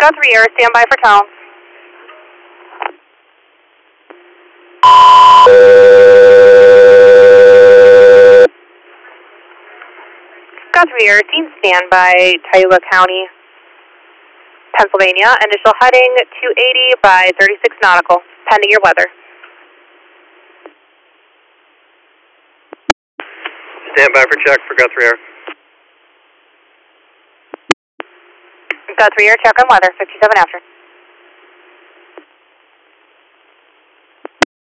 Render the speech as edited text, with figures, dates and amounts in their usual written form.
Guthrie Air, stand by for towel. Guthrie Air, team standby, Tioga County, Pennsylvania. Initial heading 280 by 36 nautical, pending your weather. Stand by for check for Guthrie Air. Guthrie Air, check on weather, 57 after.